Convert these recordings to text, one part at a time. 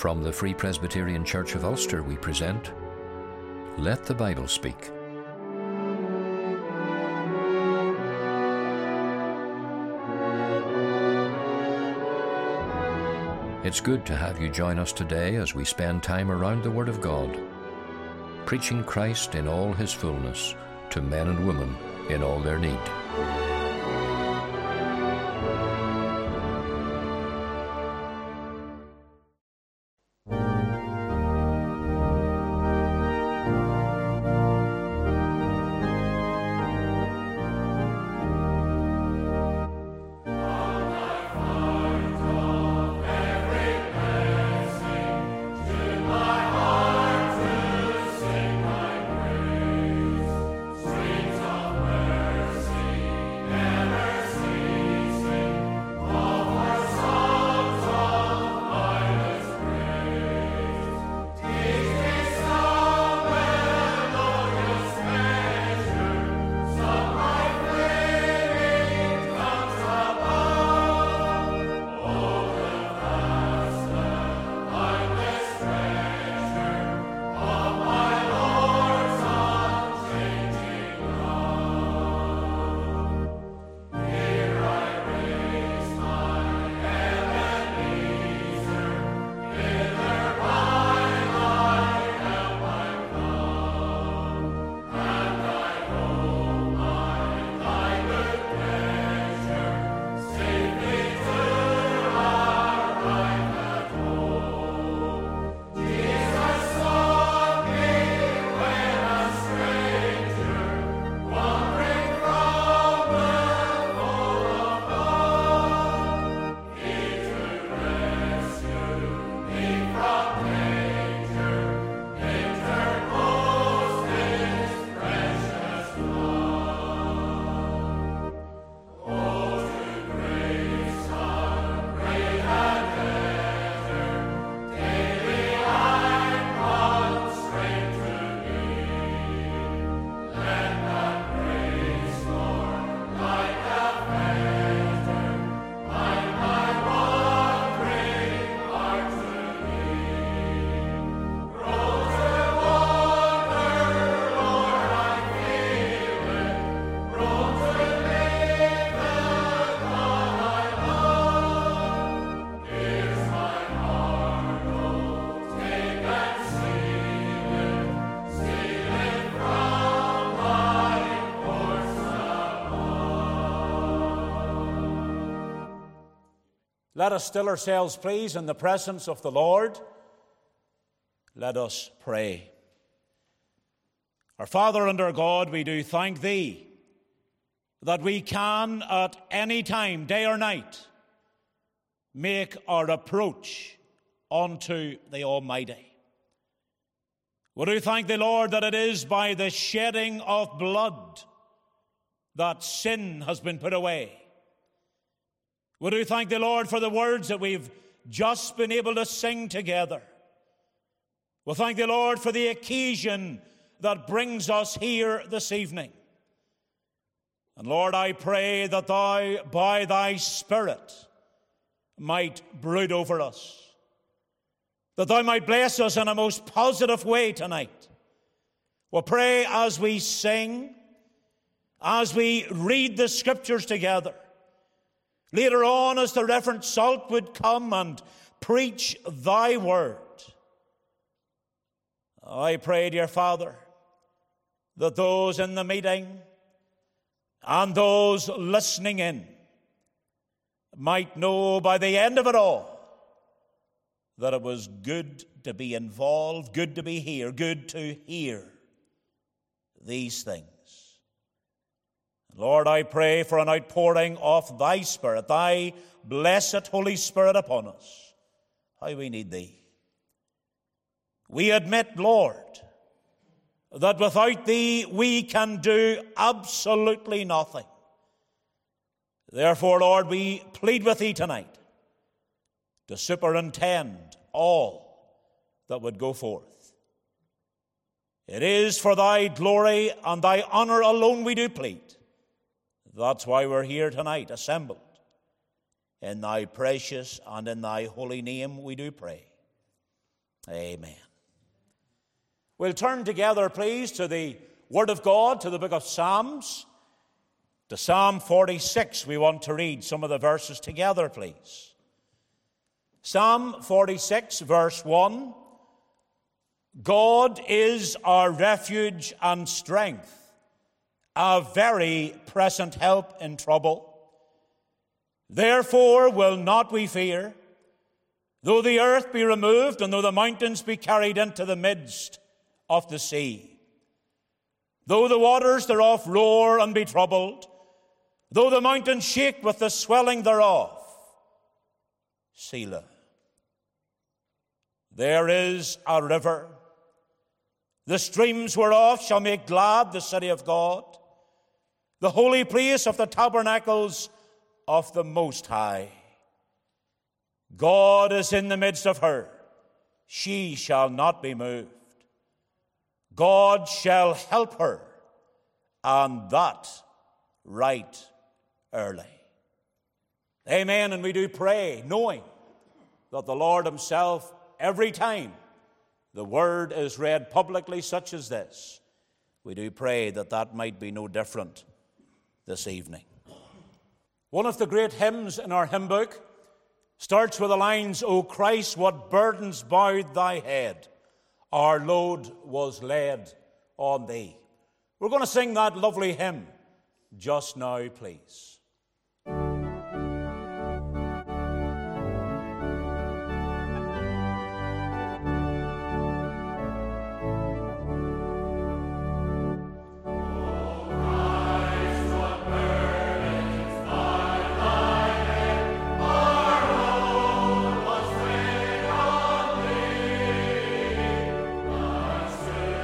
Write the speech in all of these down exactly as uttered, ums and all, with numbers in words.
From the Free Presbyterian Church of Ulster we present Let the Bible Speak. It's good to have you join us today as we spend time around the Word of God, preaching Christ in all His fullness to men and women in all their need. Let us still ourselves, please, in the presence of the Lord. Let us pray. Our Father and our God, we do thank Thee that we can at any time, day or night, make our approach unto the Almighty. We do thank Thee, Lord, that it is by the shedding of blood that sin has been put away. We do thank Thee, Lord, for the words that we've just been able to sing together. We thank Thee, Lord, for the occasion that brings us here this evening. And Lord, I pray that Thou, by Thy Spirit, might brood over us, that Thou might bless us in a most positive way tonight. We pray as we sing, as we read the Scriptures together. Later on, as the Reverend Salt would come and preach Thy word, I pray, dear Father, that those in the meeting and those listening in might know by the end of it all that it was good to be involved, good to be here, good to hear these things. Lord, I pray for an outpouring of Thy Spirit, Thy blessed Holy Spirit upon us. How we need Thee. We admit, Lord, that without Thee we can do absolutely nothing. Therefore, Lord, we plead with Thee tonight to superintend all that would go forth. It is for Thy glory and Thy honor alone we do plead. That's why we're here tonight, assembled. In Thy precious and in Thy holy name we do pray. Amen. We'll turn together, please, to the Word of God, to the book of Psalms, to Psalm forty-six. We want to read some of the verses together, please. Psalm forty-six, verse one. God is our refuge and strength, a very present help in trouble. Therefore will not we fear, though the earth be removed, and though the mountains be carried into the midst of the sea. Though the waters thereof roar and be troubled, though the mountains shake with the swelling thereof. Selah. There is a river, the streams whereof shall make glad the city of God, the holy place of the tabernacles of the Most High. God is in the midst of her, she shall not be moved. God shall help her, and that right early. Amen. And we do pray, knowing that the Lord himself, every time the word is read publicly such as this, we do pray that that might be no different this evening. One of the great hymns in our hymn book starts with the lines, O Christ, what burdens bowed thy head, our load was laid on thee. We're going to sing that lovely hymn just now, please.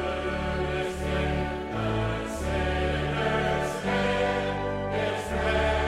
It's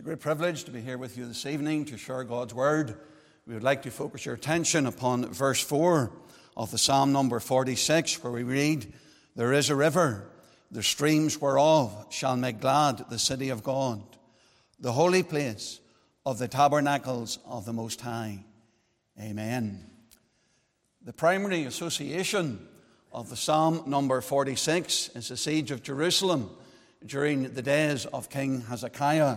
a great privilege to be here with you this evening to share God's Word. We would like to focus your attention upon verse four of the Psalm number forty-six, where we read, "There is a river, the streams whereof shall make glad the city of God, the holy place of the tabernacles of the Most High." Amen. The primary association of the Psalm number forty-six is the siege of Jerusalem during the days of King Hezekiah.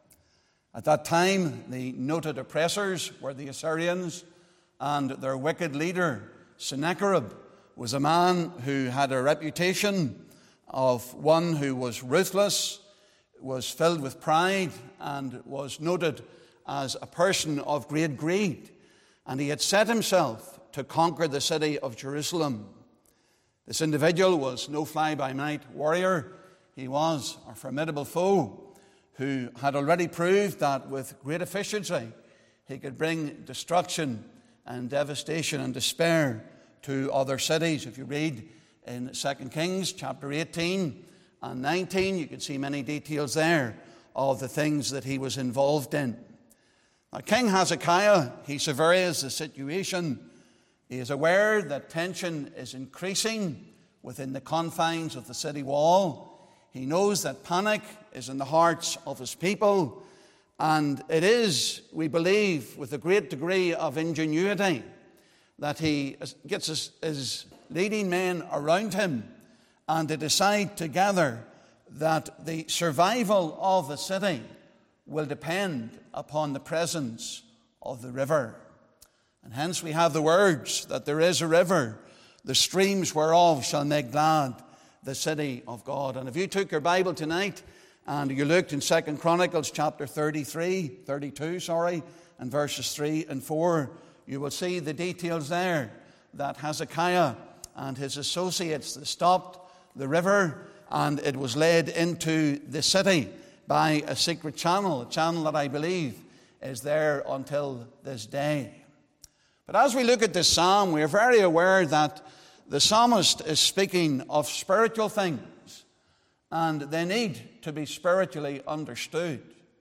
At that time, the noted oppressors were the Assyrians, and their wicked leader, Sennacherib, was a man who had a reputation of one who was ruthless, was filled with pride, and was noted as a person of great greed. And he had set himself to conquer the city of Jerusalem. This individual was no fly-by-night warrior. He was a formidable foe who had already proved that with great efficiency he could bring destruction and devastation and despair to other cities. If you read in Second Kings chapter eighteen and nineteen, you can see many details there of the things that he was involved in. Now, King Hezekiah, he surveys the situation. He is aware that tension is increasing within the confines of the city wall. He knows that panic is in the hearts of his people, and it is, we believe, with a great degree of ingenuity that he gets his, his leading men around him and they decide together that the survival of the city will depend upon the presence of the river. And hence we have the words that there is a river, the streams whereof shall make glad the city of God. And if you took your Bible tonight and you looked in Second Chronicles chapter thirty-three, thirty-two, sorry, and verses three and four, you will see the details there that Hezekiah and his associates stopped the river and it was led into the city by a secret channel, a channel that I believe is there until this day. But as we look at this psalm, we are very aware that the psalmist is speaking of spiritual things, and they need to be spiritually understood.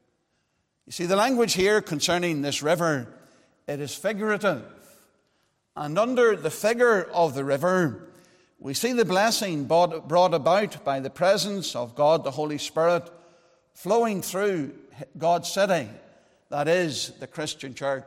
You see, the language here concerning this river, it is figurative. And under the figure of the river, we see the blessing brought about by the presence of God, the Holy Spirit, flowing through God's city, that is the Christian church.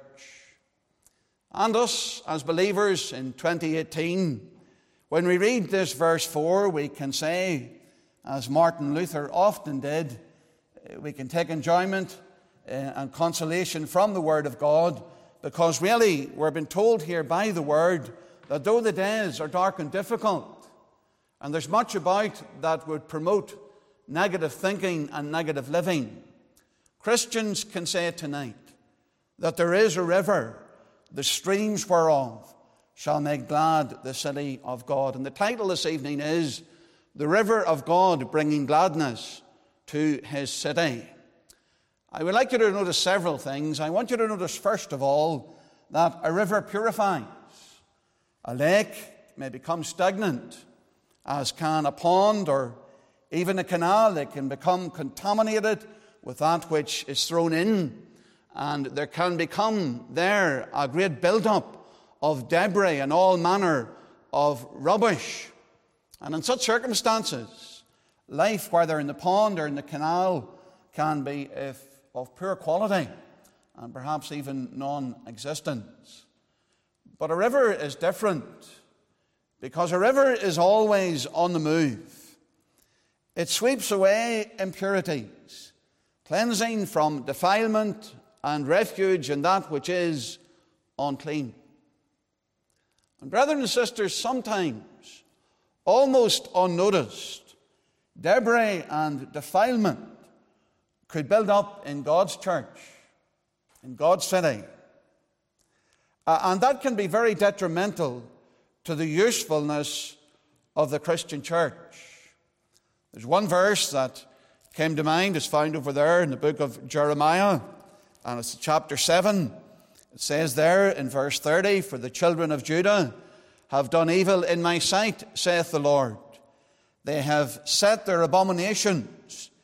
And us, as believers in twenty eighteen, when we read this verse four, we can say, as Martin Luther often did, we can take enjoyment and consolation from the Word of God, because really we're being told here by the Word that though the days are dark and difficult, and there's much about that would promote negative thinking and negative living, Christians can say tonight that there is a river, the streams whereof shall make glad the city of God. And the title this evening is The River of God Bringing Gladness to His City. I would like you to notice several things. I want you to notice, first of all, that a river purifies. A lake may become stagnant, as can a pond or even a canal. They can become contaminated with that which is thrown in, and there can become there a great build-up of debris and all manner of rubbish. And in such circumstances, life, whether in the pond or in the canal, can be if of poor quality and perhaps even non-existent. But a river is different, because a river is always on the move. It sweeps away impurities, cleansing from defilement and refuge in that which is unclean. And brethren and sisters, sometimes, almost unnoticed, debris and defilement could build up in God's church, in God's city. Uh, and that can be very detrimental to the usefulness of the Christian church. There's one verse that came to mind, is found over there in the book of Jeremiah, and it's chapter seven. It says there in verse thirty, "For the children of Judah have done evil in my sight, saith the Lord. They have set their abominations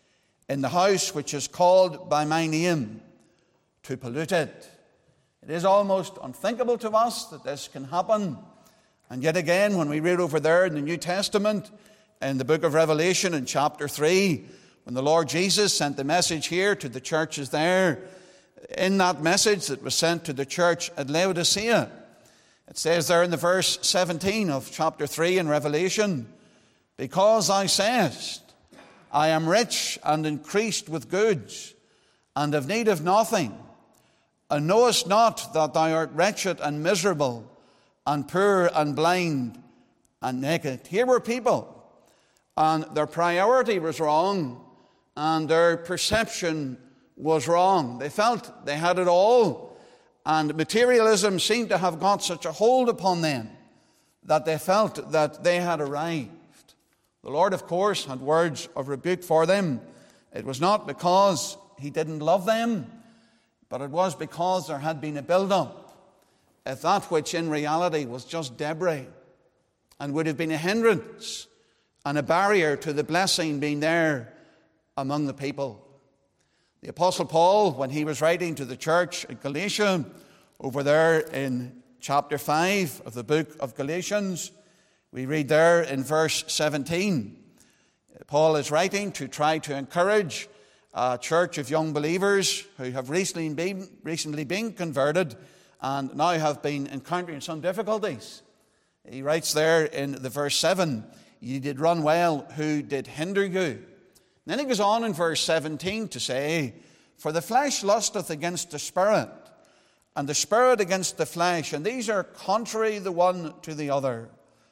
in the house which is called by my name, to pollute it. It is almost unthinkable to us that this can happen. And yet again, when we read over there in the New Testament, in the book of Revelation in chapter three, when the Lord Jesus sent the message here to the churches there, in that message that was sent to the church at Laodicea, it says there in the verse seventeen of chapter three in Revelation, because thou sayest, I am rich and increased with goods, and have need of nothing, and knowest not that thou art wretched and miserable, and poor and blind and naked. Here were people, and their priority was wrong, and their perception was wrong. They felt they had it all, and materialism seemed to have got such a hold upon them that they felt that they had arrived. The Lord, of course, had words of rebuke for them. It was not because he didn't love them, but it was because there had been a build-up of that which in reality was just debris and would have been a hindrance and a barrier to the blessing being there among the people. The Apostle Paul, when he was writing to the church at Galatia, over there in chapter five of the book of Galatians, we read there in verse seventeen, Paul is writing to try to encourage a church of young believers who have recently been, recently been converted and now have been encountering some difficulties. He writes there in the verse seven, ye did run well, who did hinder you? And then he goes on in verse seventeen to say, for the flesh lusteth against the spirit, and the spirit against the flesh, and these are contrary the one to the other,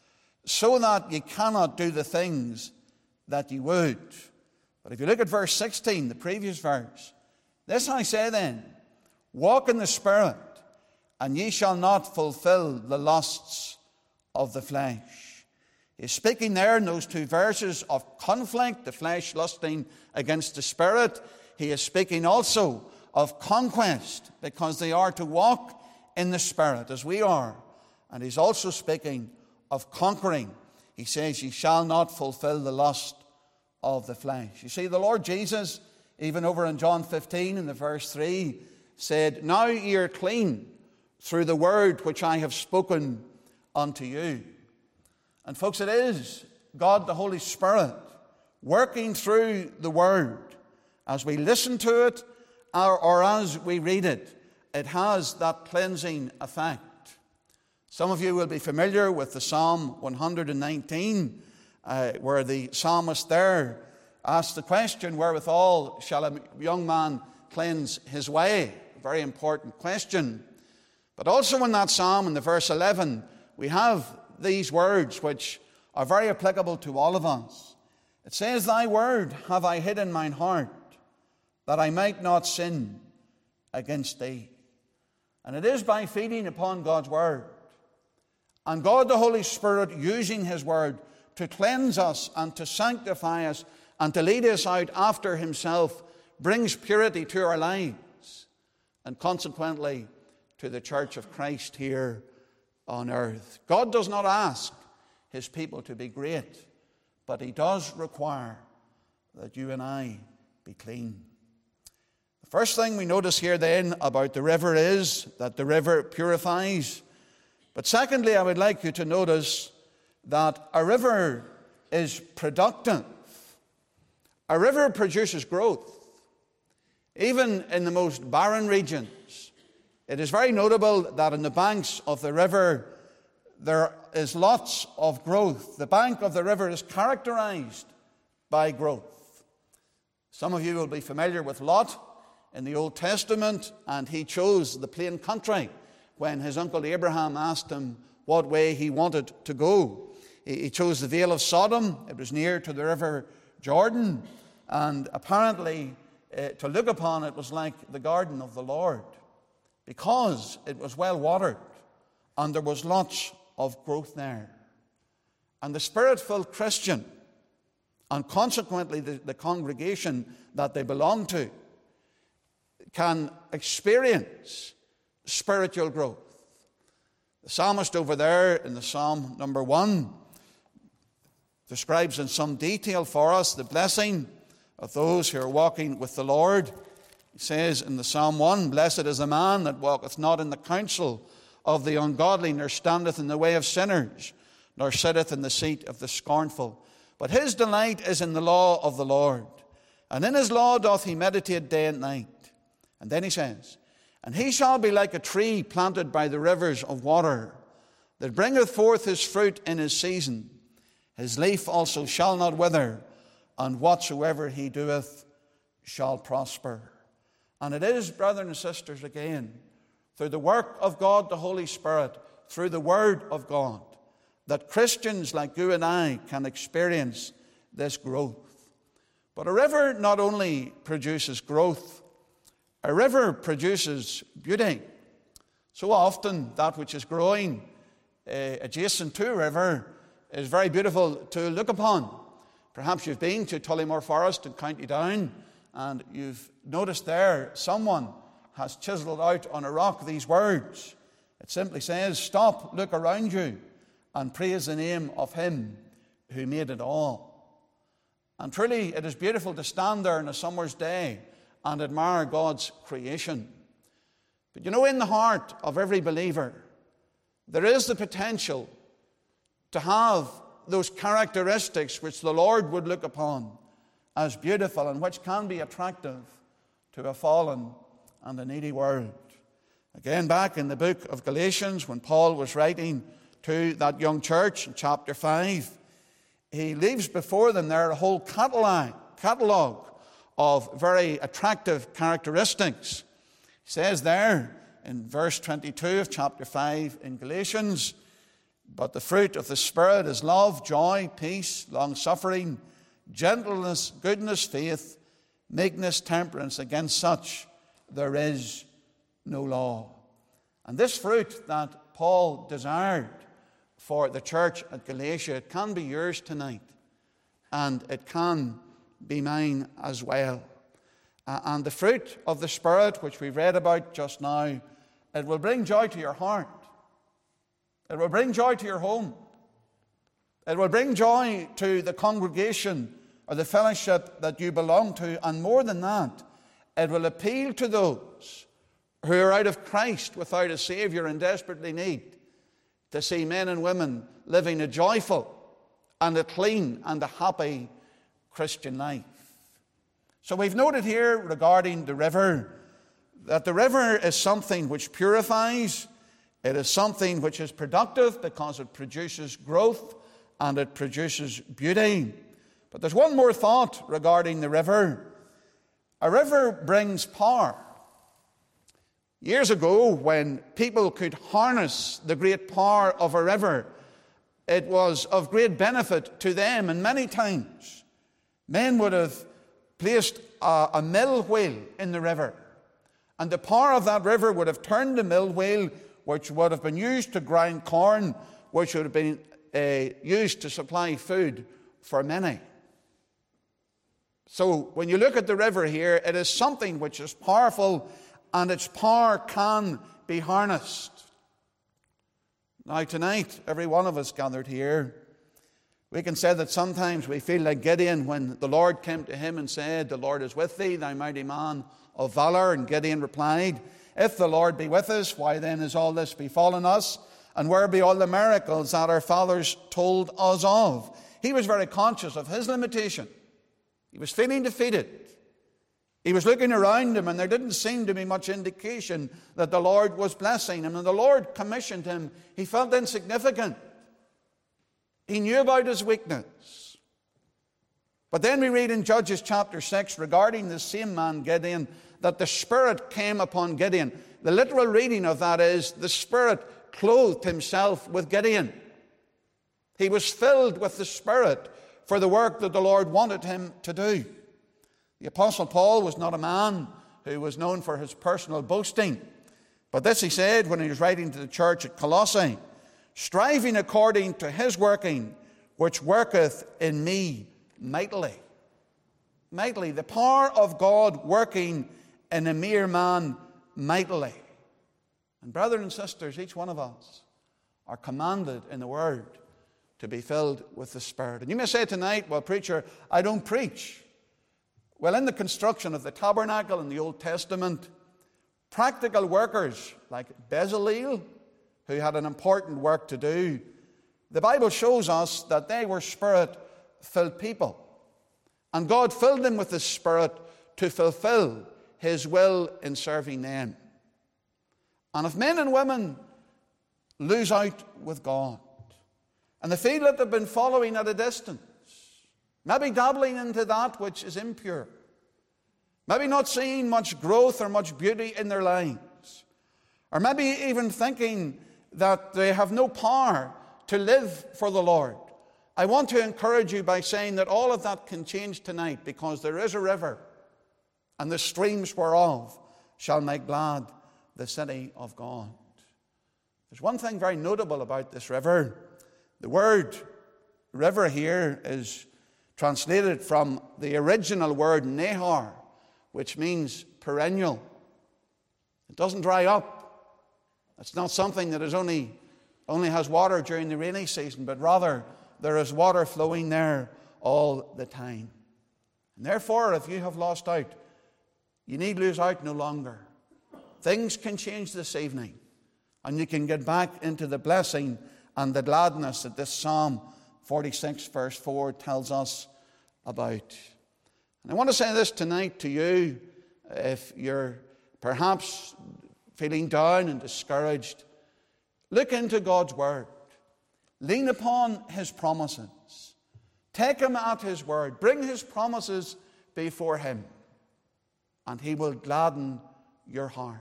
so that ye cannot do the things that ye would. But if you look at verse sixteen, the previous verse, this I say then, walk in the Spirit, and ye shall not fulfill the lusts of the flesh. He's speaking there in those two verses of conflict, the flesh lusting against the Spirit. He is speaking also of conquest, because they are to walk in the Spirit as we are. And he's also speaking of conquering. He says, ye shall not fulfill the lust of the flesh. You see, the Lord Jesus, even over in John fifteen in the verse three, said, now ye are clean through the word which I have spoken unto you. And folks, it is God the Holy Spirit working through the word. As we listen to it or, or as we read it, it has that cleansing effect. Some of you will be familiar with the Psalm one nineteen, uh, where the psalmist there asked the question, wherewithal shall a young man cleanse his way? A very important question. But also in that psalm, in the verse eleven, we have these words which are very applicable to all of us. It says, thy word have I hid in mine heart, that I might not sin against thee. And it is by feeding upon God's word, and God the Holy Spirit using his word to cleanse us and to sanctify us and to lead us out after himself, brings purity to our lives and consequently to the church of Christ here on earth. God does not ask his people to be great, but he does require that you and I be clean. The first thing we notice here then about the river is that the river purifies. But secondly, I would like you to notice that a river is productive. A river produces growth. Even in the most barren regions, it is very notable that in the banks of the river there is lots of growth. The bank of the river is characterized by growth. Some of you will be familiar with Lot in the Old Testament, and he chose the plain country when his uncle Abraham asked him what way he wanted to go. He chose the Vale of Sodom. It was near to the river Jordan, and apparently uh, to look upon it was like the garden of the Lord, because it was well watered and there was lots of growth there. And the Spirit-filled Christian, and consequently the, the congregation that they belong to, can experience spiritual growth. The psalmist over there in the Psalm number one describes in some detail for us the blessing of those who are walking with the Lord. He says in the Psalm one, "Blessed is the man that walketh not in the counsel of the ungodly, nor standeth in the way of sinners, nor sitteth in the seat of the scornful. But his delight is in the law of the Lord, and in his law doth he meditate day and night." And then he says, "And he shall be like a tree planted by the rivers of water, that bringeth forth his fruit in his season. His leaf also shall not wither, and whatsoever he doeth shall prosper." And it is, brothers and sisters, again, through the work of God the Holy Spirit, through the Word of God, that Christians like you and I can experience this growth. But a river not only produces growth, a river produces beauty. So often that which is growing uh, adjacent to a river is very beautiful to look upon. Perhaps you've been to Tullymore Forest in County Down, and you've noticed there someone has chiselled out on a rock these words. It simply says, "Stop, look around you, and praise the name of him who made it all." And truly, it is beautiful to stand there on a summer's day and admire God's creation. But you know, in the heart of every believer, there is the potential to have those characteristics which the Lord would look upon as beautiful and which can be attractive to a fallen and a needy world. Again, back in the book of Galatians, when Paul was writing to that young church in chapter five, he leaves before them there a whole catalog, catalog of very attractive characteristics. He says there in verse twenty-two of chapter five in Galatians, "But the fruit of the Spirit is love, joy, peace, long-suffering, gentleness, goodness, faith, meekness, temperance. Against such there is no law." And this fruit that Paul desired for the church at Galatia, it can be yours tonight, and it can be mine as well. Uh, and the fruit of the Spirit, which we read about just now, it will bring joy to your heart. It will bring joy to your home. It will bring joy to the congregation or the fellowship that you belong to. And more than that, it will appeal to those who are out of Christ without a Savior and desperately need to see men and women living a joyful and a clean and a happy Christian life. So we've noted here regarding the river that the river is something which purifies. It is something which is productive because it produces growth and it produces beauty. But there's one more thought regarding the river. A river brings power. Years ago, when people could harness the great power of a river, it was of great benefit to them. And many times, men would have placed a, a mill wheel in the river. And the power of that river would have turned the mill wheel, which would have been used to grind corn, which would have been uh, used to supply food for many. So when you look at the river here, it is something which is powerful, and its power can be harnessed. Now tonight, every one of us gathered here, we can say that sometimes we feel like Gideon when the Lord came to him and said, "The Lord is with thee, thou mighty man of valor." And Gideon replied, "If the Lord be with us, why then is all this befallen us? And where be all the miracles that our fathers told us of?" He was very conscious of his limitation. He was feeling defeated. He was looking around him, and there didn't seem to be much indication that the Lord was blessing him. And the Lord commissioned him. He felt insignificant. He knew about his weakness. But then we read in Judges chapter six regarding the same man Gideon that the Spirit came upon Gideon. The literal reading of that is the Spirit clothed himself with Gideon. He was filled with the Spirit for the work that the Lord wanted him to do. The Apostle Paul was not a man who was known for his personal boasting. But this he said when he was writing to the church at Colossae, "Striving according to his working, which worketh in me mightily." Mightily, the power of God working in a mere man mightily. And brothers and sisters, each one of us are commanded in the Word to be filled with the Spirit. And you may say tonight, "Well, preacher, I don't preach." Well, in the construction of the tabernacle in the Old Testament, practical workers like Bezalel, who had an important work to do, the Bible shows us that they were Spirit-filled people. And God filled them with the Spirit to fulfill His will in serving them. And if men and women lose out with God, and they feel that they've been following at a distance, maybe dabbling into that which is impure, maybe not seeing much growth or much beauty in their lives, or maybe even thinking that they have no power to live for the Lord, I want to encourage you by saying that all of that can change tonight, because there is a river, and the streams whereof shall make glad the city of God. There's one thing very notable about this river. The word river here is translated from the original word nehar, which means perennial. It doesn't dry up. It's not something that is only, only has water during the rainy season, but rather there is water flowing there all the time. And therefore, if you have lost out, you need lose out no longer. Things can change this evening, and you can get back into the blessing and the gladness that this Psalm forty-six verse four tells us about. And I want to say this tonight to you, if you're perhaps feeling down and discouraged, look into God's Word. Lean upon His promises. Take Him at His word. Bring His promises before Him, and He will gladden your heart.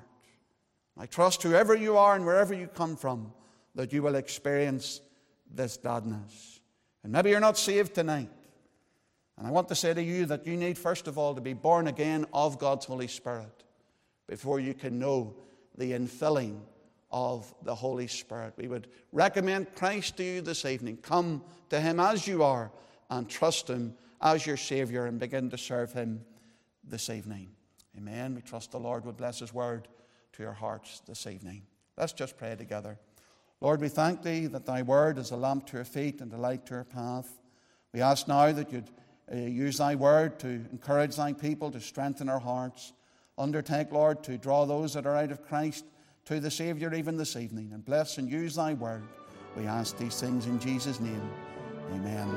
I trust whoever you are and wherever you come from, that you will experience this gladness. And maybe you're not saved tonight. And I want to say to you that you need, first of all, to be born again of God's Holy Spirit before you can know the infilling of the Holy Spirit. We would recommend Christ to you this evening. Come to Him as you are and trust Him as your Savior and begin to serve Him this evening. Amen. We trust the Lord would bless His word to your hearts this evening. Let's just pray together. Lord, we thank Thee that Thy word is a lamp to our feet and a light to our path. We ask now that You'd uh, use Thy word to encourage Thy people, to strengthen our hearts. Undertake, Lord, to draw those that are out of Christ to the Savior even this evening. And bless and use Thy word. We ask these things in Jesus' name. Amen.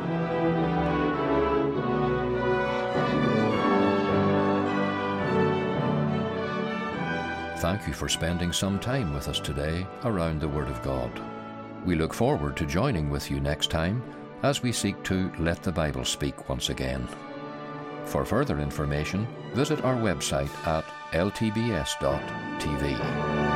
Thank you for spending some time with us today around the Word of God. We look forward to joining with you next time as we seek to let the Bible speak once again. For further information, visit our website at l t b s dot t v.